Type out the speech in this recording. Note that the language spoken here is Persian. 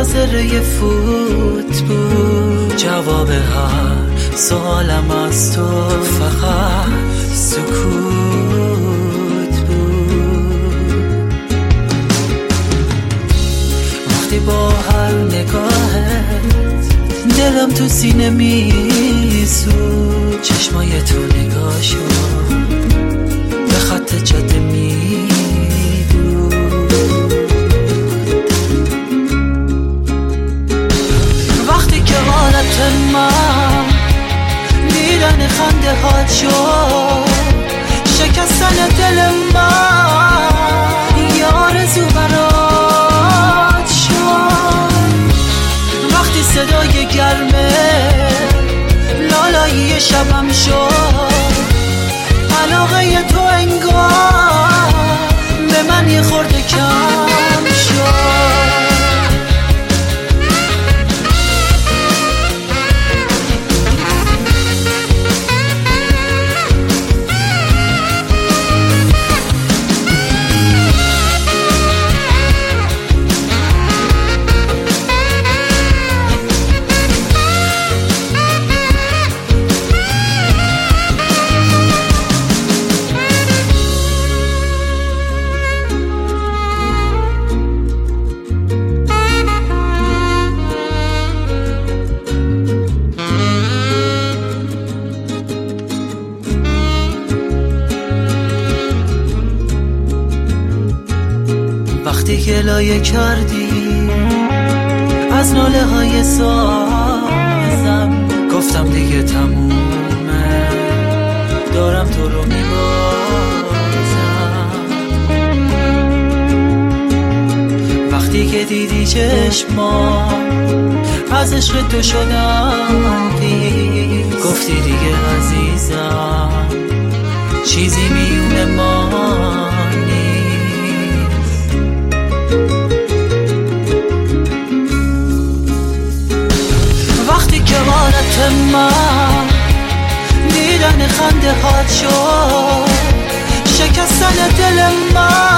منتظر یه فوت بود، جواب هر سوالم از تو فقط سکوت بود. وقتی با هر نگاهت دلم تو سینه میسود، چشمای تو نگاه شد به خط جاده میدود. وقتی که حالت من دیدن خنده هات شد، شکستن دل من یه آرزو برات شد. وقتی صدای گرمه لالایی شبم شد، علاقه تو انگار به من یه خورده کم شد. وقتی که لایه کردی از ناله های سازم، گفتم دیگه تمومه، دارم تو رو میبازم. وقتی که دیدی چشمام از عشق تو شدم پیر، گفتی دیگه عزیزم چیزی میونه ما من دیدن خنده هات شد، شکستن دل من